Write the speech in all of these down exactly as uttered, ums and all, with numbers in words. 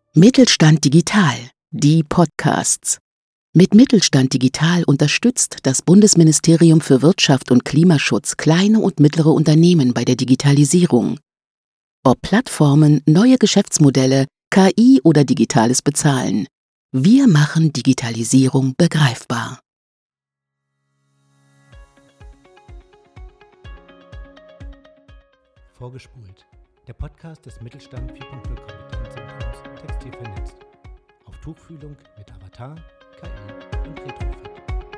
Mittelstand Digital, die Podcasts. Mit Mittelstand Digital unterstützt das Bundesministerium für Wirtschaft und Klimaschutz kleine und mittlere Unternehmen bei der Digitalisierung. Ob Plattformen, neue Geschäftsmodelle, K I oder digitales Bezahlen. Wir machen Digitalisierung begreifbar. Vorgespult, der Podcast des Mittelstand vier Punkt null Kompetenzzentrums Textil vernetzt. Auf Tuchfühlung mit Avatar, K I und Retrofit.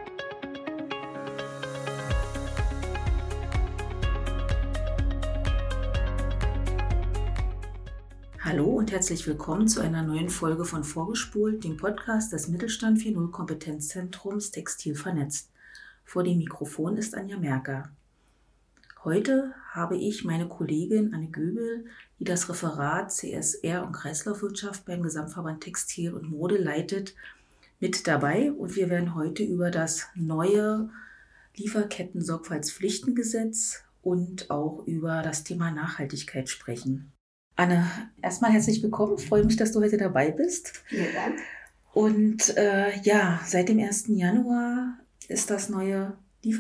Hallo und herzlich willkommen zu einer neuen Folge von Vorgespult, dem Podcast des Mittelstand vier Punkt null Kompetenzzentrums Textil vernetzt. Vor dem Mikrofon ist Anja Merker. Heute habe ich meine Kollegin Anne Göbel, die das Referat C S R und Kreislaufwirtschaft beim Gesamtverband Textil und Mode leitet, mit dabei. Und wir werden heute über das neue Lieferketten-Sorgfaltspflichtengesetz und auch über das Thema Nachhaltigkeit sprechen. Anne, erstmal herzlich willkommen. Ich freue mich, dass du heute dabei bist. Vielen Dank. Und äh, ja, seit dem ersten Januar ist das neue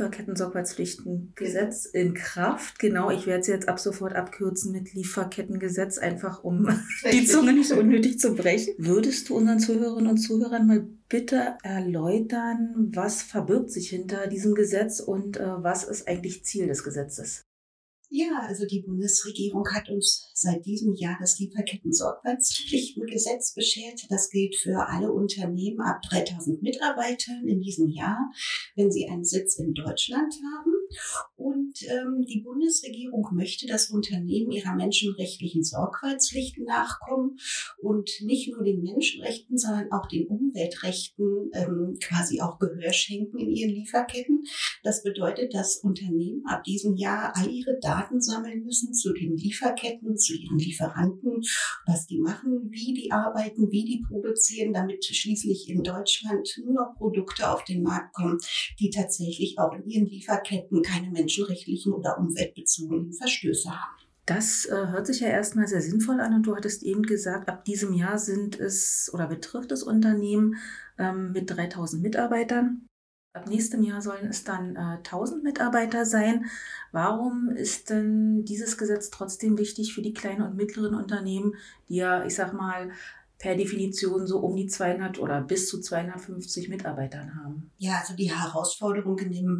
Lieferketten-Sorgfaltspflichtengesetz in Kraft. Genau, ich werde es jetzt ab sofort abkürzen mit Lieferkettengesetz, einfach um die Zunge nicht so unnötig zu brechen. Würdest du unseren Zuhörerinnen und Zuhörern mal bitte erläutern, was verbirgt sich hinter diesem Gesetz und äh, was ist eigentlich Ziel des Gesetzes? Ja, also die Bundesregierung hat uns seit diesem Jahr das Lieferketten-Sorgfaltspflichtengesetz beschert. Das gilt für alle Unternehmen ab dreitausend Mitarbeitern in diesem Jahr, wenn sie einen Sitz in Deutschland haben. Und ähm, die Bundesregierung möchte, dass Unternehmen ihrer menschenrechtlichen Sorgfaltspflichten nachkommen und nicht nur den Menschenrechten, sondern auch den Umweltrechten ähm, quasi auch Gehör schenken in ihren Lieferketten. Das bedeutet, dass Unternehmen ab diesem Jahr all ihre Daten sammeln müssen zu den Lieferketten, zu ihren Lieferanten, was die machen, wie die arbeiten, wie die produzieren, damit schließlich in Deutschland nur noch Produkte auf den Markt kommen, die tatsächlich auch in ihren Lieferketten keine menschenrechtlichen oder umweltbezogenen Verstöße haben. Das äh, hört sich ja erstmal sehr sinnvoll an und du hattest eben gesagt, ab diesem Jahr sind es oder betrifft es Unternehmen ähm, mit dreitausend Mitarbeitern. Ab nächstem Jahr sollen es dann äh, tausend Mitarbeiter sein. Warum ist denn dieses Gesetz trotzdem wichtig für die kleinen und mittleren Unternehmen, die ja, ich sag mal, per Definition so um die zweihundert oder bis zu zweihundertfünfzig Mitarbeitern haben? Ja, also die Herausforderung in dem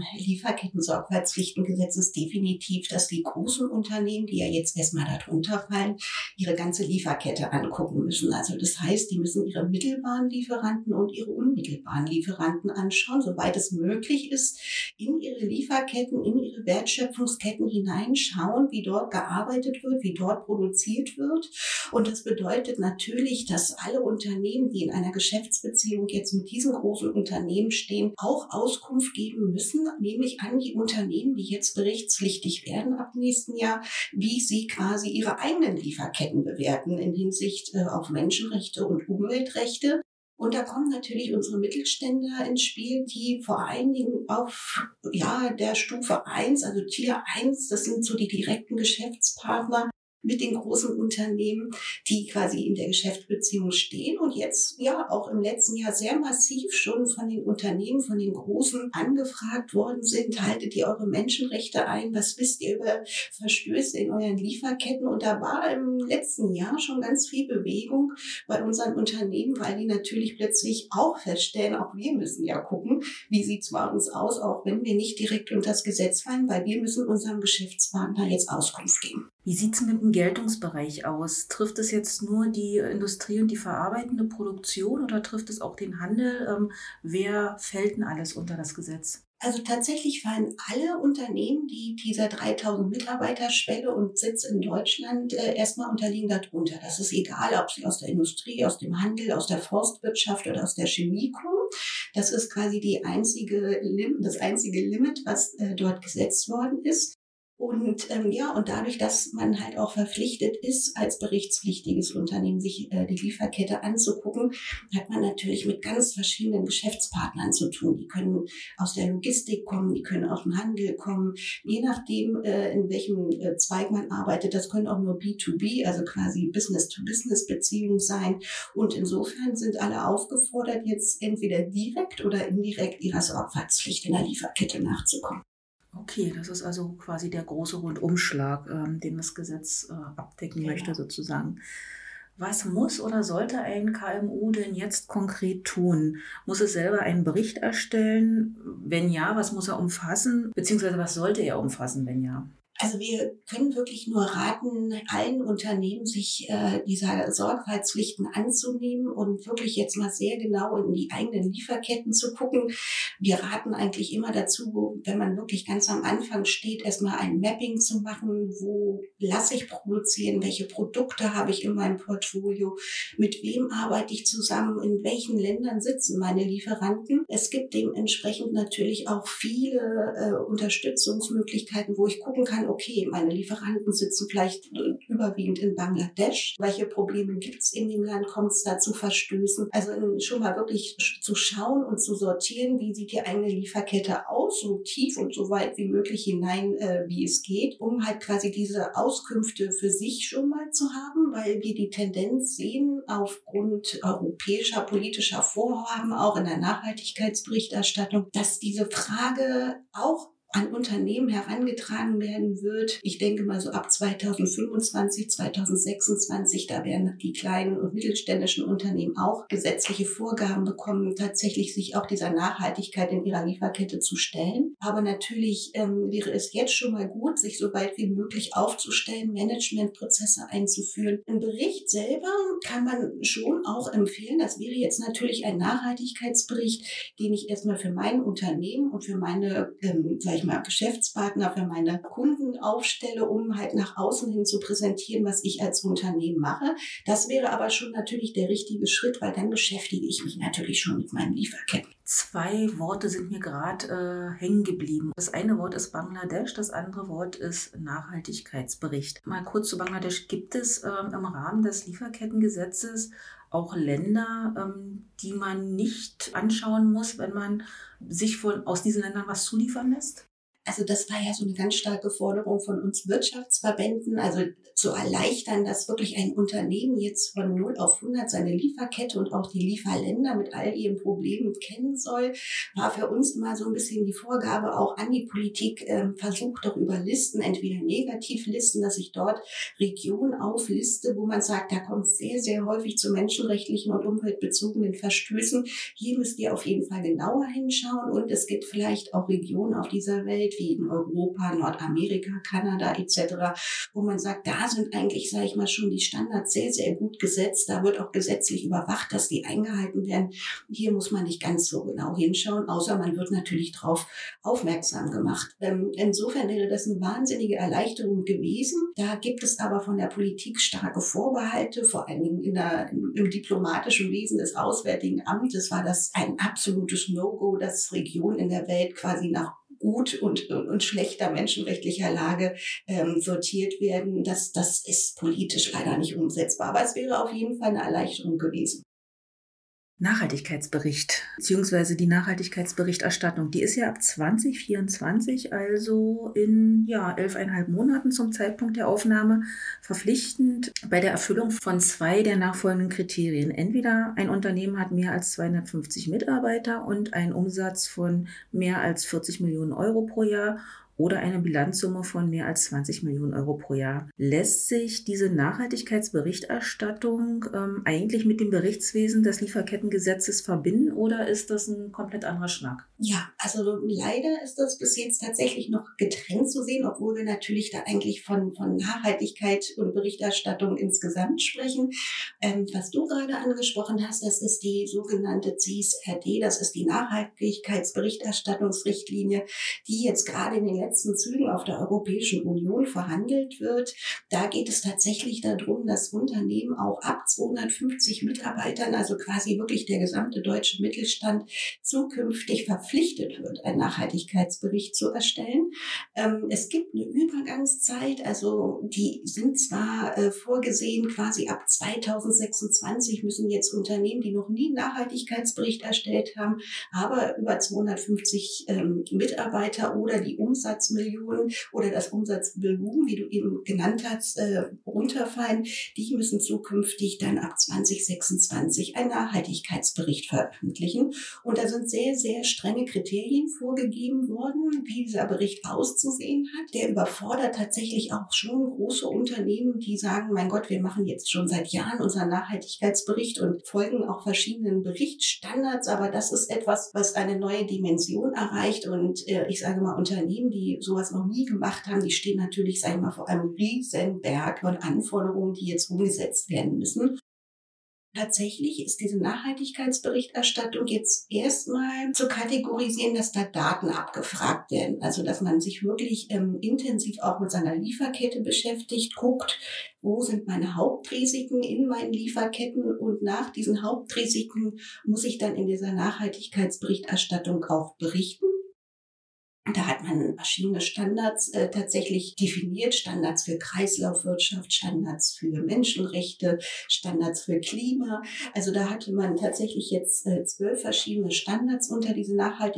Lieferketten-Sorgfaltspflichtengesetz ist definitiv, dass die großen Unternehmen, die ja jetzt erstmal darunter fallen, ihre ganze Lieferkette angucken müssen. Also das heißt, die müssen ihre mittelbaren Lieferanten und ihre unmittelbaren Lieferanten anschauen, soweit es möglich ist, in ihre Lieferketten, in ihre Wertschöpfungsketten hineinschauen, wie dort gearbeitet wird, wie dort produziert wird. Und das bedeutet natürlich, dass alle Unternehmen, die in einer Geschäftsbeziehung jetzt mit diesen großen Unternehmen stehen, auch Auskunft geben müssen, nämlich an die Unternehmen, die jetzt berichtspflichtig werden ab nächsten Jahr, wie sie quasi ihre eigenen Lieferketten bewerten in Hinsicht äh, auf Menschenrechte und Umweltrechte. Und da kommen natürlich unsere Mittelständler ins Spiel, die vor allen Dingen auf ja, der Stufe eins, also Tier eins, das sind so die direkten Geschäftspartner mit den großen Unternehmen, die quasi in der Geschäftsbeziehung stehen und jetzt ja auch im letzten Jahr sehr massiv schon von den Unternehmen, von den Großen angefragt worden sind, haltet ihr eure Menschenrechte ein, was wisst ihr über Verstöße in euren Lieferketten? Und da war im letzten Jahr schon ganz viel Bewegung bei unseren Unternehmen, weil die natürlich plötzlich auch feststellen, auch wir müssen ja gucken, wie sieht es bei uns aus, auch wenn wir nicht direkt unter das Gesetz fallen, weil wir müssen unserem Geschäftspartner jetzt Auskunft geben. Wie sieht es mit dem Geltungsbereich aus? Trifft es jetzt nur die Industrie und die verarbeitende Produktion oder trifft es auch den Handel? Ähm, wer fällt denn alles unter das Gesetz? Also tatsächlich fallen alle Unternehmen, die dieser dreitausend Mitarbeiter-Schwelle und Sitz in Deutschland äh, erstmal unterliegen darunter. Das ist egal, ob sie aus der Industrie, aus dem Handel, aus der Forstwirtschaft oder aus der Chemie kommen. Das ist quasi die einzige, das einzige Limit, was äh, dort gesetzt worden ist. Und ähm, ja, und dadurch, dass man halt auch verpflichtet ist, als berichtspflichtiges Unternehmen sich äh, die Lieferkette anzugucken, hat man natürlich mit ganz verschiedenen Geschäftspartnern zu tun. Die können aus der Logistik kommen, die können aus dem Handel kommen, je nachdem, äh, in welchem äh, Zweig man arbeitet. Das können auch nur B to B, also quasi Business-to-Business-Beziehungen sein. Und insofern sind alle aufgefordert, jetzt entweder direkt oder indirekt ihrer Sorgfaltspflicht in der Lieferkette nachzukommen. Okay, das ist also quasi der große Rundumschlag, ähm, den das Gesetz äh, abdecken Genau. möchte sozusagen. Was muss oder sollte ein K M U denn jetzt konkret tun? Muss es selber einen Bericht erstellen? Wenn ja, was muss er umfassen? Beziehungsweise was sollte er umfassen, wenn ja? Also wir können wirklich nur raten, allen Unternehmen sich äh, dieser Sorgfaltspflichten anzunehmen und wirklich jetzt mal sehr genau in die eigenen Lieferketten zu gucken. Wir raten eigentlich immer dazu, wenn man wirklich ganz am Anfang steht, erstmal ein Mapping zu machen. Wo lasse ich produzieren? Welche Produkte habe ich in meinem Portfolio? Mit wem arbeite ich zusammen? In welchen Ländern sitzen meine Lieferanten? Es gibt dementsprechend natürlich auch viele äh, Unterstützungsmöglichkeiten, wo ich gucken kann, okay, meine Lieferanten sitzen vielleicht überwiegend in Bangladesch. Welche Probleme gibt es in dem Land? Kommt es da zu Verstößen? Also schon mal wirklich zu schauen und zu sortieren, wie sieht die eigene Lieferkette aus, so tief und so weit wie möglich hinein, äh, wie es geht, um halt quasi diese Auskünfte für sich schon mal zu haben, weil wir die Tendenz sehen, aufgrund europäischer politischer Vorhaben, auch in der Nachhaltigkeitsberichterstattung, dass diese Frage auch an Unternehmen herangetragen werden wird. Ich denke mal so ab zweitausendfünfundzwanzig, zweitausendsechsundzwanzig, da werden die kleinen und mittelständischen Unternehmen auch gesetzliche Vorgaben bekommen, tatsächlich sich auch dieser Nachhaltigkeit in ihrer Lieferkette zu stellen. Aber natürlich ähm, wäre es jetzt schon mal gut, sich so weit wie möglich aufzustellen, Managementprozesse einzuführen. Ein Bericht selber kann man schon auch empfehlen. Das wäre jetzt natürlich ein Nachhaltigkeitsbericht, den ich erstmal für mein Unternehmen und für meine ähm, gleich mal Geschäftspartner, für meine Kunden aufstelle, um halt nach außen hin zu präsentieren, was ich als Unternehmen mache. Das wäre aber schon natürlich der richtige Schritt, weil dann beschäftige ich mich natürlich schon mit meinen Lieferketten. Zwei Worte sind mir gerade äh, hängen geblieben. Das eine Wort ist Bangladesch, das andere Wort ist Nachhaltigkeitsbericht. Mal kurz zu Bangladesch. Gibt es ähm, im Rahmen des Lieferkettengesetzes auch Länder, ähm, die man nicht anschauen muss, wenn man sich von, aus diesen Ländern was zuliefern lässt? Also das war ja so eine ganz starke Forderung von uns Wirtschaftsverbänden, also zu erleichtern, dass wirklich ein Unternehmen jetzt von null auf hundert seine Lieferkette und auch die Lieferländer mit all ihren Problemen kennen soll, war für uns immer so ein bisschen die Vorgabe auch an die Politik, äh, versucht doch über Listen, entweder Negativlisten, dass ich dort Regionen aufliste, wo man sagt, da kommt es sehr, sehr häufig zu menschenrechtlichen und umweltbezogenen Verstößen. Hier müsst ihr auf jeden Fall genauer hinschauen und es gibt vielleicht auch Regionen auf dieser Welt, wie in Europa, Nordamerika, Kanada et cetera, wo man sagt, da sind eigentlich, sage ich mal, schon die Standards sehr, sehr gut gesetzt. Da wird auch gesetzlich überwacht, dass die eingehalten werden. Hier muss man nicht ganz so genau hinschauen, außer man wird natürlich darauf aufmerksam gemacht. Ähm, insofern wäre das eine wahnsinnige Erleichterung gewesen. Da gibt es aber von der Politik starke Vorbehalte, vor allen Dingen in der, im diplomatischen Wesen des Auswärtigen Amtes war das ein absolutes No-Go, dass Regionen in der Welt quasi nach gut und, und schlechter menschenrechtlicher Lage ähm, sortiert werden. Das, das ist politisch leider nicht umsetzbar. Aber es wäre auf jeden Fall eine Erleichterung gewesen. Nachhaltigkeitsbericht beziehungsweise die Nachhaltigkeitsberichterstattung, die ist ja ab zwanzig vierundzwanzig, also in ja, elfeinhalb Monaten zum Zeitpunkt der Aufnahme, verpflichtend bei der Erfüllung von zwei der nachfolgenden Kriterien. Entweder ein Unternehmen hat mehr als zweihundertfünfzig Mitarbeiter und einen Umsatz von mehr als vierzig Millionen Euro pro Jahr oder eine Bilanzsumme von mehr als zwanzig Millionen Euro pro Jahr. Lässt sich diese Nachhaltigkeitsberichterstattung ähm, eigentlich mit dem Berichtswesen des Lieferkettengesetzes verbinden oder ist das ein komplett anderer Schnack? Ja, also leider ist das bis jetzt tatsächlich noch getrennt zu sehen, obwohl wir natürlich da eigentlich von, von Nachhaltigkeit und Berichterstattung insgesamt sprechen. Ähm, was du gerade angesprochen hast, das ist die sogenannte C S R D, das ist die Nachhaltigkeitsberichterstattungsrichtlinie, die jetzt gerade in den letzten letzten Zügen auf der Europäischen Union verhandelt wird. Da geht es tatsächlich darum, dass Unternehmen auch ab zweihundertfünfzig Mitarbeitern, also quasi wirklich der gesamte deutsche Mittelstand, zukünftig verpflichtet wird, einen Nachhaltigkeitsbericht zu erstellen. Ähm, es gibt eine Übergangszeit, also die sind zwar äh, vorgesehen, quasi ab zweitausendsechsundzwanzig müssen jetzt Unternehmen, die noch nie einen Nachhaltigkeitsbericht erstellt haben, aber über zweihundertfünfzig ähm, Mitarbeiter oder die Umsatzmillionen oder das Umsatzvolumen, wie du eben genannt hast, äh, runterfallen, die müssen zukünftig dann ab zweitausendsechsundzwanzig einen Nachhaltigkeitsbericht veröffentlichen. Und da sind sehr, sehr strenge Kriterien vorgegeben worden, wie dieser Bericht auszusehen hat. Der überfordert tatsächlich auch schon große Unternehmen, die sagen, mein Gott, wir machen jetzt schon seit Jahren unseren Nachhaltigkeitsbericht und folgen auch verschiedenen Berichtsstandards, aber das ist etwas, was eine neue Dimension erreicht und äh, ich sage mal, Unternehmen, die sowas noch nie gemacht haben, die stehen natürlich, sage ich mal, vor einem riesen Berg von Anforderungen, die jetzt umgesetzt werden müssen. Tatsächlich ist diese Nachhaltigkeitsberichterstattung jetzt erstmal zu kategorisieren, dass da Daten abgefragt werden. Also, dass man sich wirklich ähm, intensiv auch mit seiner Lieferkette beschäftigt, guckt, wo sind meine Hauptrisiken in meinen Lieferketten und nach diesen Hauptrisiken muss ich dann in dieser Nachhaltigkeitsberichterstattung auch berichten. Da hat man verschiedene Standards äh, tatsächlich definiert, Standards für Kreislaufwirtschaft, Standards für Menschenrechte, Standards für Klima. Also da hatte man tatsächlich jetzt äh, zwölf verschiedene Standards unter diese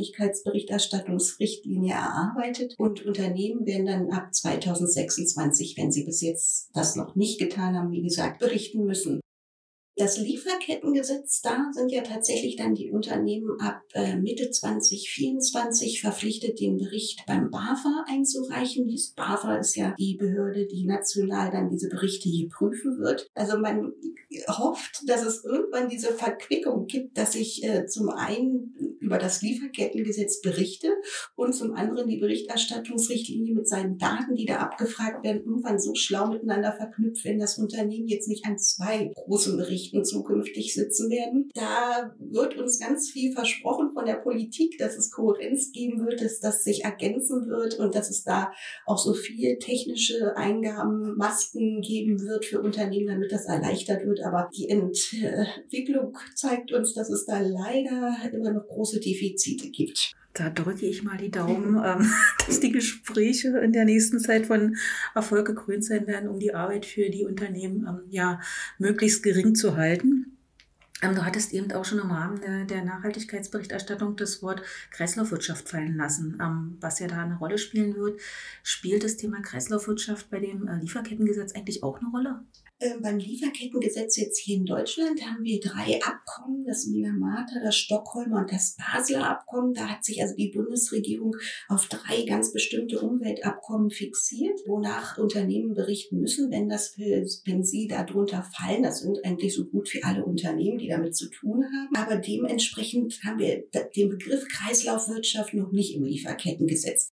Nachhaltigkeitsberichterstattungsrichtlinie erarbeitet und Unternehmen werden dann ab zweitausendsechsundzwanzig, wenn sie bis jetzt das noch nicht getan haben, wie gesagt, berichten müssen. Das Lieferkettengesetz, da sind ja tatsächlich dann die Unternehmen ab äh, Mitte zwanzig vierundzwanzig verpflichtet, den Bericht beim BAFA einzureichen. Das BAFA ist ja die Behörde, die national dann diese Berichte hier prüfen wird. Also man hofft, dass es irgendwann diese Verquickung gibt, dass ich äh, zum einen über das Lieferkettengesetz berichte und zum anderen die Berichterstattungsrichtlinie mit seinen Daten, die da abgefragt werden, irgendwann so schlau miteinander verknüpft, wenn das Unternehmen jetzt nicht an zwei großen Berichten zukünftig sitzen werden. Da wird uns ganz viel versprochen von der Politik, dass es Kohärenz geben wird, dass das sich ergänzen wird und dass es da auch so viel technische Eingaben, Masken geben wird für Unternehmen, damit das erleichtert wird. Aber die Entwicklung zeigt uns, dass es da leider immer noch große Defizite gibt. Da drücke ich mal die Daumen, ähm, dass die Gespräche in der nächsten Zeit von Erfolg gekrönt sein werden, um die Arbeit für die Unternehmen ähm, ja möglichst gering zu halten. Ähm, du hattest eben auch schon im Rahmen der, der Nachhaltigkeitsberichterstattung das Wort Kreislaufwirtschaft fallen lassen, ähm, was ja da eine Rolle spielen wird. Spielt das Thema Kreislaufwirtschaft bei dem äh, Lieferkettengesetz eigentlich auch eine Rolle? Äh, beim Lieferkettengesetz jetzt hier in Deutschland haben wir drei Abkommen, das Minamata, das Stockholmer und das Basler Abkommen. Da hat sich also die Bundesregierung auf drei ganz bestimmte Umweltabkommen fixiert, wonach Unternehmen berichten müssen, wenn das für, wenn sie darunter fallen. Das sind eigentlich so gut wie alle Unternehmen, die damit zu tun haben. Aber dementsprechend haben wir den Begriff Kreislaufwirtschaft noch nicht im Lieferkettengesetz.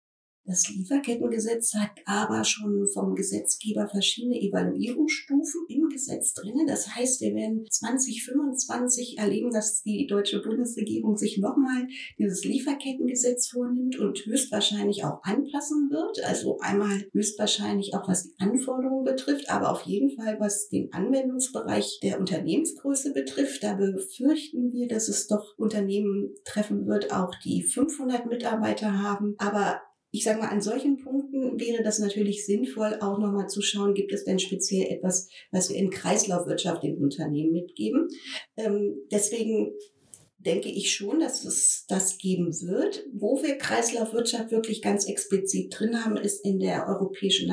Das Lieferkettengesetz hat aber schon vom Gesetzgeber verschiedene Evaluierungsstufen im Gesetz drin. Das heißt, wir werden zwanzig fünfundzwanzig erleben, dass die deutsche Bundesregierung sich nochmal dieses Lieferkettengesetz vornimmt und höchstwahrscheinlich auch anpassen wird. Also einmal höchstwahrscheinlich auch was die Anforderungen betrifft, aber auf jeden Fall was den Anwendungsbereich der Unternehmensgröße betrifft. Da befürchten wir, dass es doch Unternehmen treffen wird, auch die fünfhundert Mitarbeiter haben. Aber ich sage mal, an solchen Punkten wäre das natürlich sinnvoll, auch nochmal zu schauen, gibt es denn speziell etwas, was wir in Kreislaufwirtschaft den Unternehmen mitgeben. Ähm, deswegen denke ich schon, dass es das geben wird. Wo wir Kreislaufwirtschaft wirklich ganz explizit drin haben, ist in der europäischen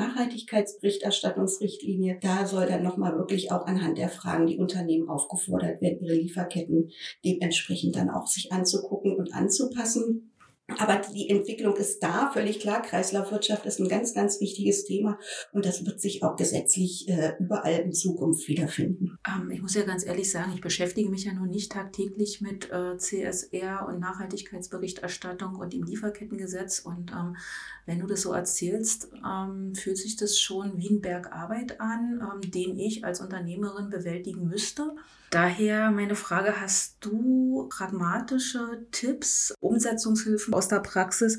Nachhaltigkeitsberichterstattungsrichtlinie. Da soll dann nochmal wirklich auch anhand der Fragen die Unternehmen aufgefordert werden, ihre Lieferketten dementsprechend dann auch sich anzugucken und anzupassen. Aber die Entwicklung ist da, völlig klar. Kreislaufwirtschaft ist ein ganz, ganz wichtiges Thema und das wird sich auch gesetzlich äh, überall in Zukunft wiederfinden. Ähm, ich muss ja ganz ehrlich sagen, ich beschäftige mich ja nun nicht tagtäglich mit äh, C S R und Nachhaltigkeitsberichterstattung und dem Lieferkettengesetz und ähm, wenn du das so erzählst, ähm, fühlt sich das schon wie ein Berg Arbeit an, ähm, den ich als Unternehmerin bewältigen müsste. Daher meine Frage, hast du pragmatische Tipps, Umsetzungshilfen aus der Praxis,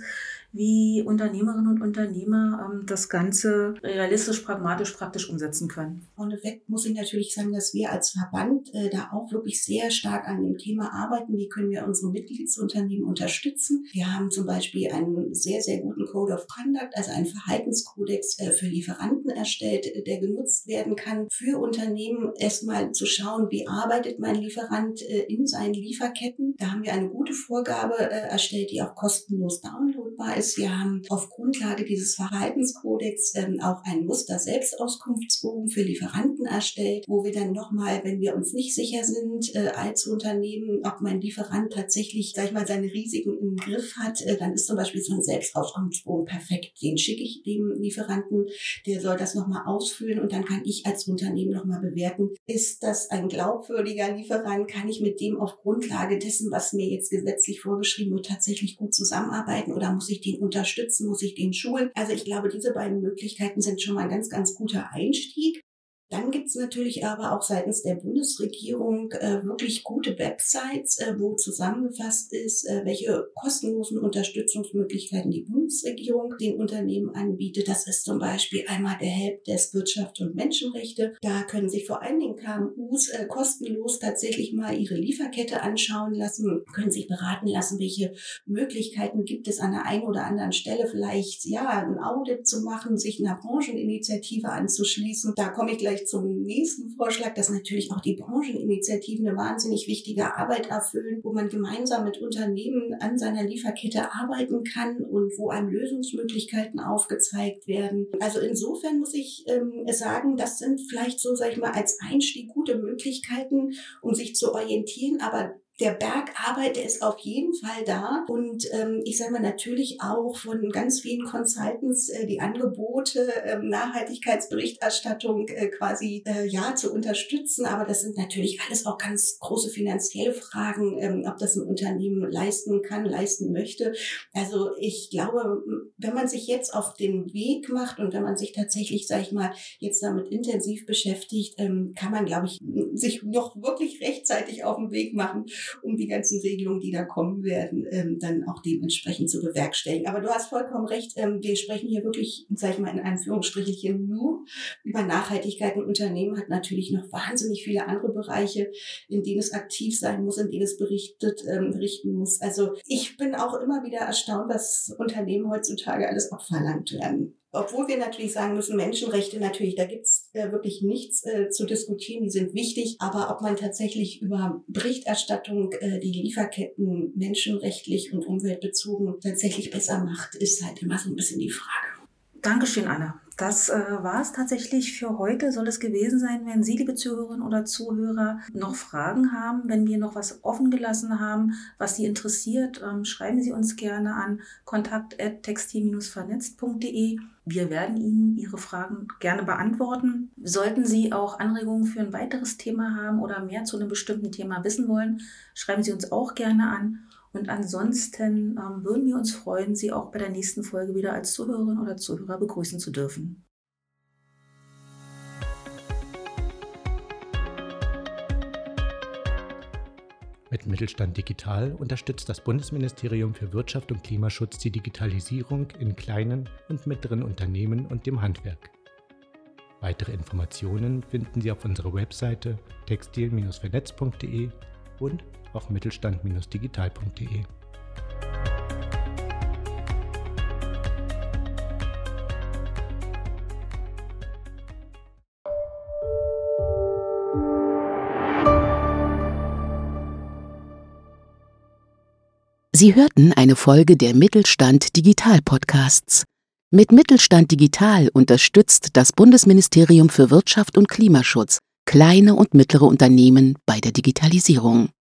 wie Unternehmerinnen und Unternehmer ähm, das Ganze realistisch, pragmatisch, praktisch umsetzen können. Vorneweg muss ich natürlich sagen, dass wir als Verband äh, da auch wirklich sehr stark an dem Thema arbeiten. Wie können wir unsere Mitgliedsunternehmen unterstützen? Wir haben zum Beispiel einen sehr, sehr guten Code of Conduct, also einen Verhaltenskodex äh, für Lieferanten erstellt, äh, der genutzt werden kann für Unternehmen, erstmal zu schauen, wie arbeitet mein Lieferant äh, in seinen Lieferketten. Da haben wir eine gute Vorgabe äh, erstellt, die auch kostenlos downloadbar ist. Wir haben auf Grundlage dieses Verhaltenskodex ähm, auch einen Muster-Selbstauskunftsbogen für Lieferanten erstellt, wo wir dann nochmal, wenn wir uns nicht sicher sind äh, als Unternehmen, ob mein Lieferant tatsächlich, sag ich mal, seine Risiken im Griff hat, äh, dann ist zum Beispiel so ein Selbstauskunftsbogen perfekt. Den schicke ich dem Lieferanten, der soll das nochmal ausfüllen und dann kann ich als Unternehmen nochmal bewerten, ist das ein glaubwürdiger Lieferant, kann ich mit dem auf Grundlage dessen, was mir jetzt gesetzlich vorgeschrieben wird, tatsächlich gut zusammenarbeiten oder muss ich den unterstützen, muss ich den schulen? Also ich glaube, diese beiden Möglichkeiten sind schon mal ein ganz, ganz guter Einstieg. Dann gibt's natürlich aber auch seitens der Bundesregierung äh, wirklich gute Websites, äh, wo zusammengefasst ist, äh, welche kostenlosen Unterstützungsmöglichkeiten die Bundesregierung den Unternehmen anbietet. Das ist zum Beispiel einmal der Helpdesk Wirtschaft und Menschenrechte. Da können sich vor allen Dingen K M Us äh, kostenlos tatsächlich mal ihre Lieferkette anschauen lassen, können sich beraten lassen, welche Möglichkeiten gibt es an der einen oder anderen Stelle, vielleicht ja ein Audit zu machen, sich einer Brancheninitiative anzuschließen. Da komme ich gleich zum nächsten Vorschlag, dass natürlich auch die Brancheninitiativen eine wahnsinnig wichtige Arbeit erfüllen, wo man gemeinsam mit Unternehmen an seiner Lieferkette arbeiten kann und wo einem Lösungsmöglichkeiten aufgezeigt werden. Also insofern muss ich ähm, sagen, das sind vielleicht so, sag ich mal, als Einstieg gute Möglichkeiten, um sich zu orientieren, aber der Berg Arbeit, der ist auf jeden Fall da und ähm, ich sage mal natürlich auch von ganz vielen Consultants äh, die Angebote, ähm, Nachhaltigkeitsberichterstattung äh, quasi äh, ja zu unterstützen, aber das sind natürlich alles auch ganz große finanzielle Fragen, ähm, ob das ein Unternehmen leisten kann, leisten möchte. Also ich glaube, wenn man sich jetzt auf den Weg macht und wenn man sich tatsächlich, sage ich mal, jetzt damit intensiv beschäftigt, ähm, kann man, glaube ich, sich noch wirklich rechtzeitig auf den Weg machen, um die ganzen Regelungen, die da kommen werden, ähm, dann auch dementsprechend zu bewerkstelligen. Aber du hast vollkommen recht, ähm, wir sprechen hier wirklich, sag ich mal in Anführungsstrichelchen, nur über Nachhaltigkeit. Ein Unternehmen hat natürlich noch wahnsinnig viele andere Bereiche, in denen es aktiv sein muss, in denen es berichtet, ähm, berichten muss. Also ich bin auch immer wieder erstaunt, was Unternehmen heutzutage alles abverlangt werden. Obwohl wir natürlich sagen müssen, Menschenrechte natürlich, da gibt's äh, wirklich nichts äh, zu diskutieren, die sind wichtig. Aber ob man tatsächlich über Berichterstattung äh, die Lieferketten menschenrechtlich und umweltbezogen tatsächlich besser macht, ist halt immer so ein bisschen die Frage. Dankeschön, Anna. Das äh, war es tatsächlich für heute. Soll es gewesen sein, wenn Sie, liebe Zuhörerinnen oder Zuhörer, noch Fragen haben, wenn wir noch was offen gelassen haben, was Sie interessiert, ähm, schreiben Sie uns gerne an kontakt at textil Bindestrich vernetzt punkt de. Wir werden Ihnen Ihre Fragen gerne beantworten. Sollten Sie auch Anregungen für ein weiteres Thema haben oder mehr zu einem bestimmten Thema wissen wollen, schreiben Sie uns auch gerne an. Und ansonsten ähm, würden wir uns freuen, Sie auch bei der nächsten Folge wieder als Zuhörerin oder Zuhörer begrüßen zu dürfen. Mit Mittelstand Digital unterstützt das Bundesministerium für Wirtschaft und Klimaschutz die Digitalisierung in kleinen und mittleren Unternehmen und dem Handwerk. Weitere Informationen finden Sie auf unserer Webseite textil Bindestrich vernetzt punkt de und auf mittelstand Bindestrich digital punkt de. Sie hörten eine Folge der Mittelstand Digital Podcasts. Mit Mittelstand Digital unterstützt das Bundesministerium für Wirtschaft und Klimaschutz kleine und mittlere Unternehmen bei der Digitalisierung.